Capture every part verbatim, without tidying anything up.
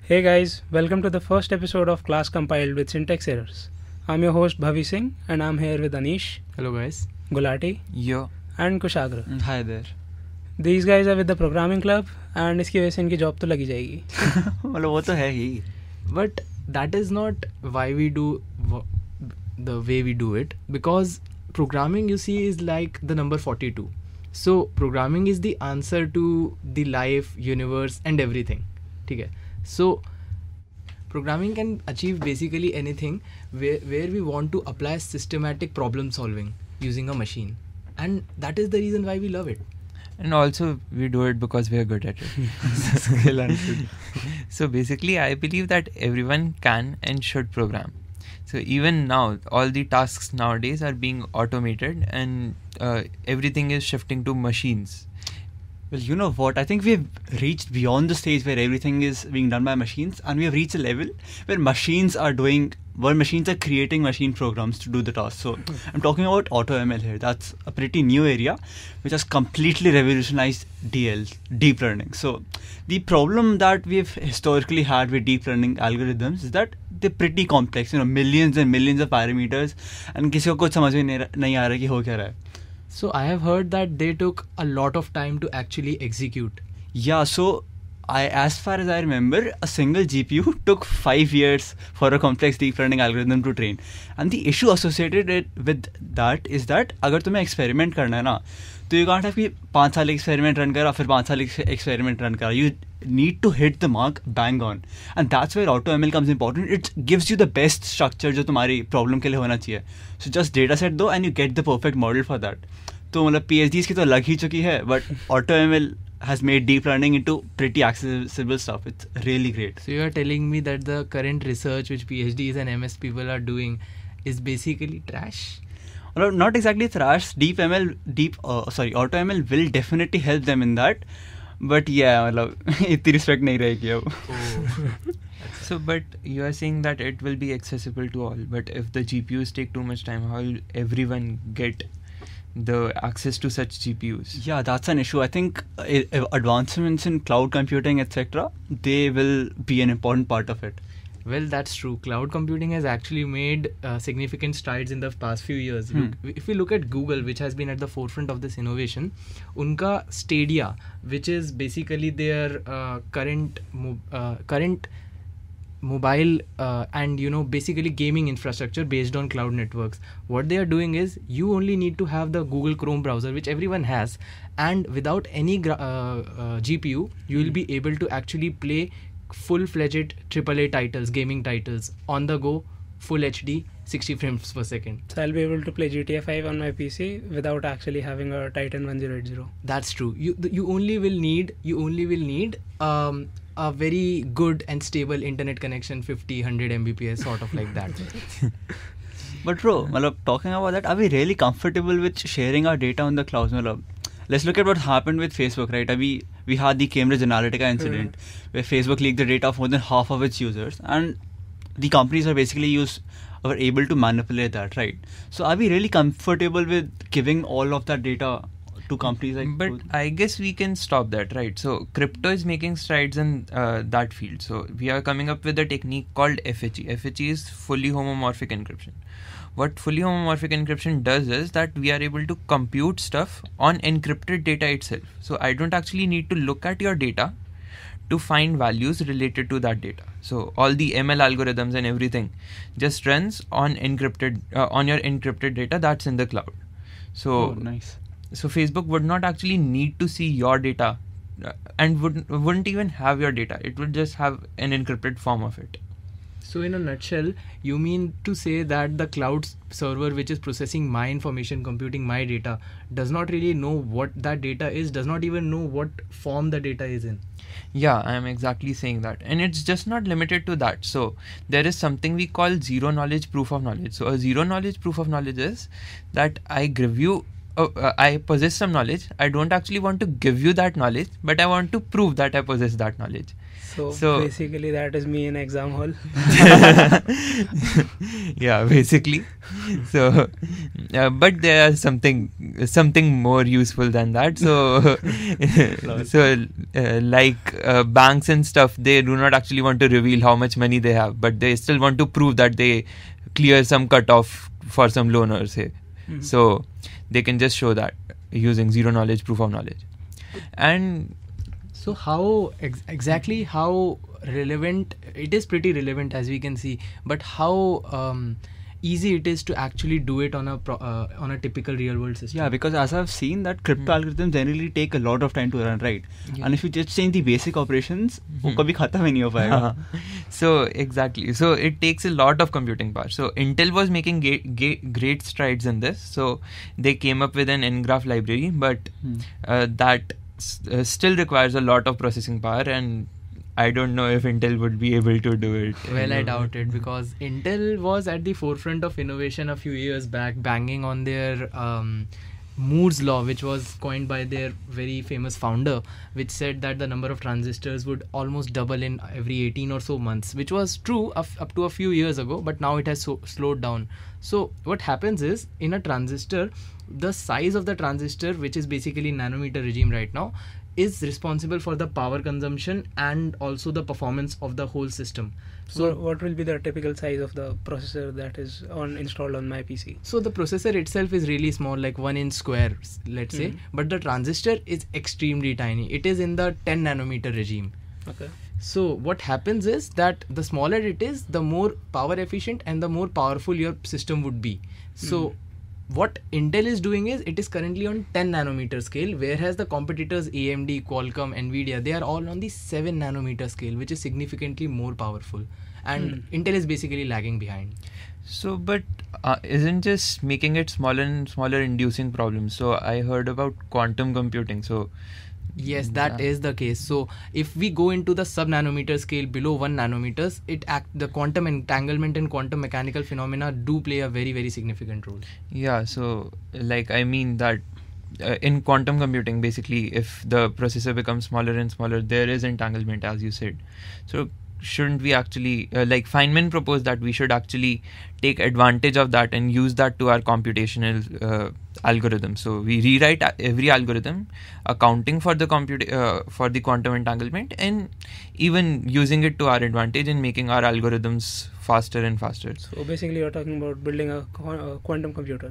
Hey guys, welcome to the first episode of Class Compiled with Syntax Errors. I'm your host Bhavi Singh and I'm here with Anish. Hello guys. Gulati. Yo. And Kushagra. Hi there. These guys are with the programming club and इसकी वजह से इनकी job तो लगी जाएगी. मतलब वो तो है ही. But that is not why we do the way we do it, because programming, you see, is like the number forty-two. So programming is the answer to the life, universe and everything. ठीक है. So programming can achieve basically anything where, where we want to apply systematic problem solving using a machine, and that is the reason why we love it. And also we do it because we are good at it. Skill and so basically I believe that everyone can and should program. So even now all the tasks nowadays are being automated and uh, everything is shifting to machines. Well, you know what? I think we've reached beyond the stage where everything is being done by machines, and we have reached a level where machines are doing, where machines are creating machine programs to do the task. So I'm talking about AutoML here. That's a pretty new area which has completely revolutionized D L, deep learning. So the problem that we've historically had with deep learning algorithms is that they're pretty complex. You know, millions and millions of parameters, and किसी को कुछ समझ में नहीं आ रहा कि हो क्या रहा है. So I have heard that they took a lot of time to actually execute. Yeah, so I, as far as I remember, a single G P U took five years for a complex deep learning algorithm to train. And the issue associated it with that is that अगर तुम्हें experiment करना है ना, तो you can't have कि पाँच साल experiment run करा फिर पाँच साल experiment run करा. You need to hit the mark bang on, and that's where AutoML comes important. It gives you the best structure जो तुम्हारी problem के लिए होना चाहिए. So just data set दो and you get the perfect model for that. तो मतलब PhDs की तो लग ही चुकी है, but AutoML has made deep learning into pretty accessible stuff. It's really great. So you are telling me that the current research which PhDs and M S people are doing is basically trash? Well, not exactly trash. Deep M L, deep uh, sorry, AutoML will definitely help them in that. But yeah, मतलब इतनी respect नहीं रहेगी अब. So, but you are saying that it will be accessible to all. But if the G P Us take too much time, how will everyone get the access to such G P Us? Yeah, that's an issue. I think uh, advancements in cloud computing, et cetera, they will be an important part of it. Well, that's true. Cloud computing has actually made uh, significant strides in the past few years. Hmm. Look, if we look at Google, which has been at the forefront of this innovation, unka Stadia, which is basically their uh, current mo- uh, current mobile uh, and you know basically gaming infrastructure based on cloud networks. What they are doing is you only need to have the Google Chrome browser, which everyone has, and without any gra- uh, uh, G P U, you will be able to actually play full-fledged triple A titles, gaming titles on the go, full H D, sixty frames per second. So I'll be able to play G T A five on my P C without actually having a Titan ten eighty. That's true. You you only will need you only will need um, a very good and stable internet connection, fifty, one hundred megabits per second, sort of like that. But bro, malab, talking about that, are we really comfortable with sharing our data on the clouds? Malab, let's look at what happened with Facebook, right? We we had the Cambridge Analytica incident mm. where Facebook leaked the data of more than half of its users, and the companies are basically used were able to manipulate that, right? So are we really comfortable with giving all of that data to companies like? But I guess we can stop that, right? So crypto is making strides in uh, that field. So we are coming up with a technique called F H E. F H E is fully homomorphic encryption. What fully homomorphic encryption does is that we are able to compute stuff on encrypted data itself. So I don't actually need to look at your data to find values related to that data. So all the M L algorithms and everything just runs on encrypted uh, on your encrypted data that's in the cloud. So oh, nice. So Facebook would not actually need to see your data uh, and wouldn't wouldn't even have your data. It would just have an encrypted form of it. So in a nutshell, you mean to say that the cloud server which is processing my information, computing my data, does not really know what that data is, does not even know what form the data is in? Yeah, I am exactly saying that. And it's just not limited to that. So there is something we call zero knowledge proof of knowledge. So a zero knowledge proof of knowledge is that I give you oh, uh, I possess some knowledge. I don't actually want to give you that knowledge, but I want to prove that I possess that knowledge. So, So- basically, that is me in exam hall. Yeah, basically. So, uh, but there is something something more useful than that. So, so uh, like uh, banks and stuff, they do not actually want to reveal how much money they have, but they still want to prove that they clear some cutoff for some loaner, say. Mhm. So they can just show that using zero knowledge proof of knowledge. And So how ex- exactly how relevant it is? Pretty relevant, as we can see, but how um, easy it is to actually do it on a pro- uh, on a typical real world system? Yeah, because as I've seen that crypto Hmm. algorithms generally take a lot of time to run, right? Yeah. And if you just change the basic operations, वो Hmm. कभी खत्म ही नहीं हो पाएगा. So exactly, so it takes a lot of computing power. So Intel was making ga- ga- great strides in this. So they came up with an Ngraph library, but Hmm. uh, that s- uh, still requires a lot of processing power, and I don't know if Intel would be able to do it. Well, I doubt it, because Intel was at the forefront of innovation a few years back, banging on their um, Moore's law, which was coined by their very famous founder, which said that the number of transistors would almost double in every eighteen or so months, which was true of, up to a few years ago, but now it has so, slowed down. So what happens is, in a transistor, the size of the transistor, which is basically nanometer regime right now, is responsible for the power consumption and also the performance of the whole system. So, So what will be the typical size of the processor that is on installed on my P C? So the processor itself is really small, like one inch square, s- let's say, Mhm. but the transistor is extremely tiny. It is in the ten nanometer regime. Okay. So what happens is that the smaller it is, the more power efficient and the more powerful your system would be. So Mhm. what Intel is doing is, it is currently on ten nanometer scale, whereas the competitors A M D, Qualcomm, Nvidia, they are all on the seven nanometer scale, which is significantly more powerful. And Hmm. Intel is basically lagging behind. So, but uh, isn't just making it smaller and smaller inducing problems? So I heard about quantum computing. So Yes, that Yeah. is the case. So if we go into the sub nanometer scale below one nanometers, it act the quantum entanglement and quantum mechanical phenomena do play a very very significant role. yeah, so like I mean that uh, in quantum computing, basically, if the processor becomes smaller and smaller, there is entanglement, as you said. So shouldn't we actually uh, like Feynman proposed that we should actually take advantage of that and use that to our computational uh, algorithm. So we rewrite a- every algorithm accounting for the compute uh, for the quantum entanglement, and even using it to our advantage and making our algorithms faster and faster. So basically, you're talking about building a, qu- a quantum computer.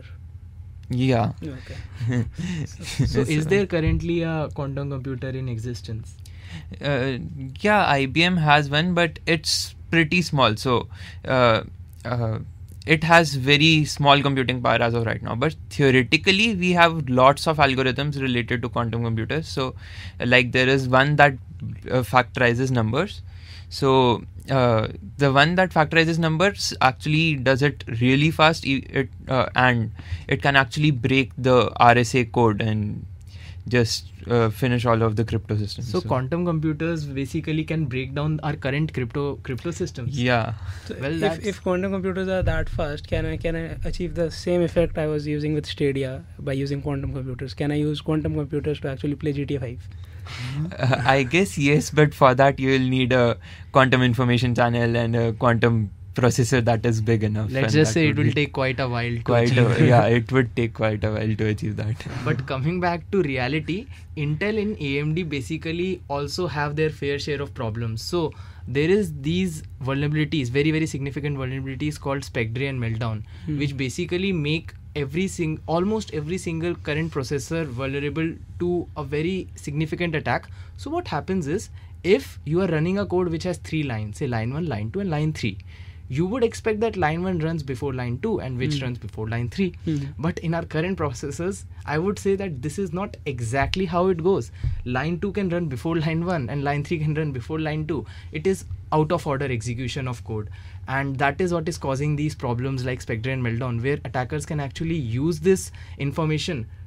Yeah. Okay. So is there currently a quantum computer in existence? Uh, yeah, I B M has one, but it's pretty small. So uh, uh, it has very small computing power as of right now. But theoretically, we have lots of algorithms related to quantum computers. So, uh, like there is one that uh, factorizes numbers. So uh, the one that factorizes numbers actually does it really fast. e- It uh, and it can actually break the R S A code and just uh, finish all of the crypto systems. So quantum computers basically can break down our current crypto crypto systems. Yeah. So Well, if, that's- if quantum computers are that fast, can I can I achieve the same effect I was using with Stadia by using quantum computers? Can I use quantum computers to actually play G T A five? Uh, I guess yes, but for that you will need a quantum information channel and a quantum processor that is big enough. Let's and just that say would it will be take quite a while to quite achieve. a, yeah, it would take quite a while to achieve that. But coming back to reality, Intel and A M D basically also have their fair share of problems. So there is these vulnerabilities, very very significant vulnerabilities called Spectre and Meltdown, Hmm. which basically make every sing almost every single current processor vulnerable to a very significant attack. So what happens is, if you are running a code which has three lines, say line one, line two, and line three, you would expect that line one runs before line two and which Hmm. runs before line three. Hmm. But in our current processors, I would say that this is not exactly how it goes. Line two can run before line one and line three can run before line two. It is out of order execution of code. And that is what is causing these problems like Spectre and Meltdown, where attackers can actually use this information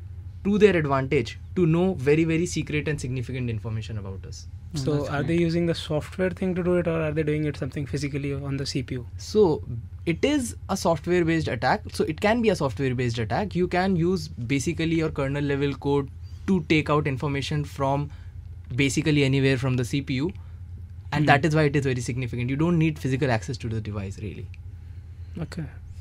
to their advantage to know very very secret and significant information about us. So That's are great. they using the software thing to do it, or are they doing it something physically on the C P U? So it is a software based attack. So it can be a software based attack. You can use basically your kernel level code to take out information from basically anywhere from the C P U, and Hmm. that is why it is very significant. You don't need physical access to the device really. Okay.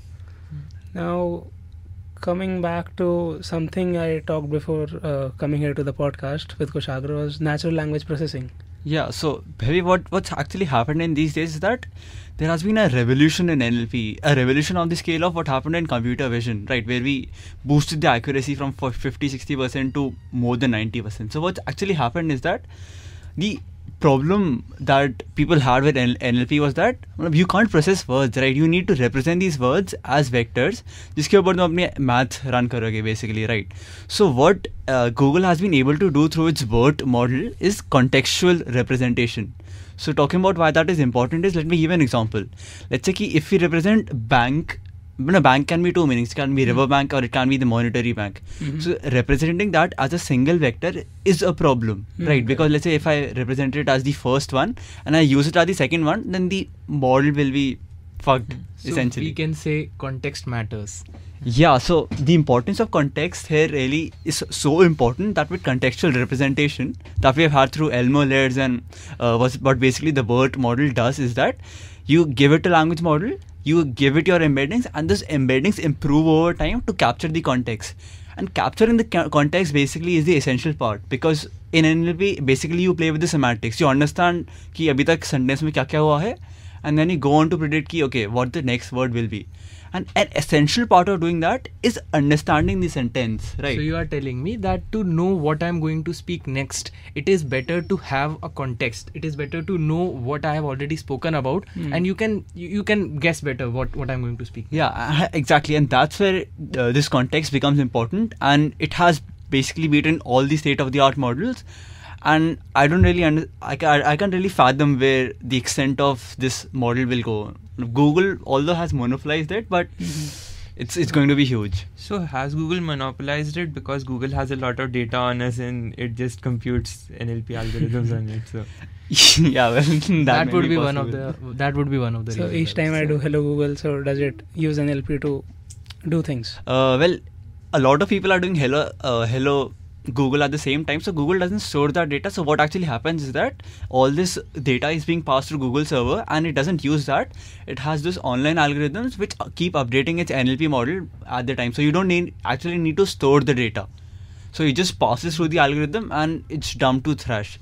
Now, coming back to something I talked before uh, coming here to the podcast with Kushagra was natural language processing. Yeah, so Bhavi, what what's actually happened in these days is that there has been a revolution in N L P, a revolution on the scale of what happened in computer vision, right, where we boosted the accuracy from fifty to sixty percent to more than ninety percent. So what's actually happened is that the problem that people had with N L P was that you can't process words, right? You need to represent these words as vectors, जिसके ऊपर तुम अपने math run करोगे basically, right? So what uh, Google has been able to do through its BERT model is contextual representation. So talking about why that is important is, let me give an example. Let's say कि if we represent bank, no, bank can be two meanings. It can be river bank or it can be the monetary bank. Mhm. So representing that as a single vector is a problem, Mhm. right? Because let's say if I represent it as the first one and I use it as the second one, then the model will be fucked, So essentially. we can say context matters. Yeah, so the importance of context here really is so important that with contextual representation that we have had through Elmo layers and uh, was, what basically the BERT model does is that you give it a language model, you give it your embeddings, and those embeddings improve over time to capture the context. And capturing the ca- context basically is the essential part, because in N L P basically you play with the semantics. You understand कि अभी तक sentence में क्या क्या हुआ है, and then you go on to predict कि okay, what the next word will be. And an essential part of doing that is understanding the sentence, right? So you are telling me that to know what I'm going to speak next, it is better to have a context. It is better to know what I have already spoken about, Hmm. and you can you, you can guess better what what I'm going to speak. Yeah, uh, exactly, and that's where uh, this context becomes important, and it has basically beaten all the state-of-the-art models. And I don't really under, I, ca- I can't really fathom where the extent of this model will go. Google, although has monopolized it, but it's it's going to be huge. So has Google monopolized it because Google has a lot of data on us and it just computes N L P algorithms on it? So Yeah, well, that, That, may would be, one of possible. the that would be one of the. So reasons, each time I would do say. hello Google, so does it use N L P to do things? Uh, well, a lot of people are doing hello, uh, hello Google at the same time. So Google doesn't store that data. So what actually happens is that all this data is being passed through Google server, and it doesn't use that. It has this online algorithms which uh, keep updating its N L P model at the time. So you don't need actually need to store the data. So it just passes through the algorithm and it's dumped to Thrash.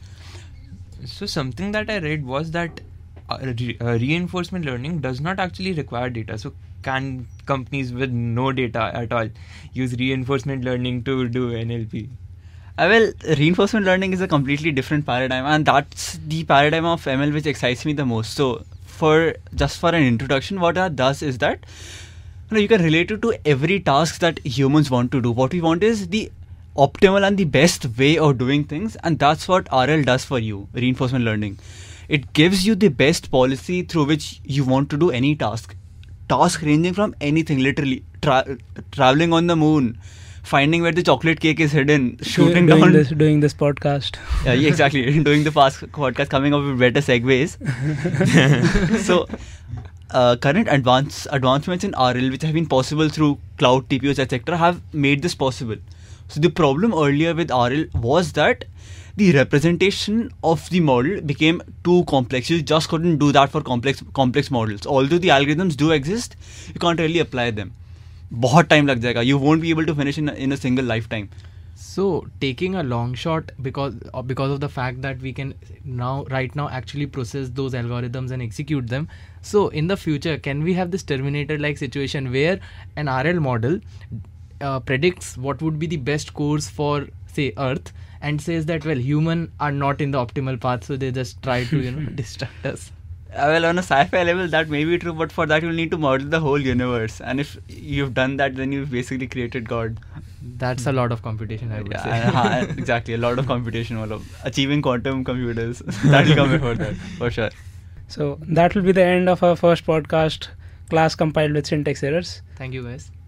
So something that I read was that uh, re- uh, reinforcement learning does not actually require data. So can companies with no data at all use reinforcement learning to do N L P? Uh, well, reinforcement learning is a completely different paradigm, and that's the paradigm of M L which excites me the most. So, for just for an introduction, what that does is that you know, you can relate it to every task that humans want to do. What we want is the optimal and the best way of doing things, and that's what R L does for you, reinforcement learning. It gives you the best policy through which you want to do any task. Task ranging from anything, literally tra- traveling on the moon, finding where the chocolate cake is hidden, shooting doing down this, doing this podcast. yeah, yeah, exactly. Doing the past podcast, coming up with better segues. So, uh, current advance advancements in R L, which have been possible through cloud T P Us, et cetera, have made this possible. So the problem earlier with R L was that the representation of the model became too complex. You just couldn't do that for complex complex models. Although the algorithms do exist, you can't really apply them. बहुत time लग जाएगा. You won't be able to finish in a, in a single lifetime. So taking a long shot because uh, because of the fact that we can now right now actually process those algorithms and execute them. So in the future, can we have this Terminator-like situation where an R L model uh, predicts what would be the best course for say Earth and says that well human are not in the optimal path, so they just try to you know distract us. Uh, well, on a sci-fi level, that may be true, but for that you'll need to model the whole universe. And if you've done that, then you've basically created God. That's a lot of computation, I would Yeah, say. uh, exactly. A lot of computation. all of- Achieving quantum computers. That'll come before that, for sure. So that will be the end of our first podcast, class compiled with syntax errors. Thank you guys.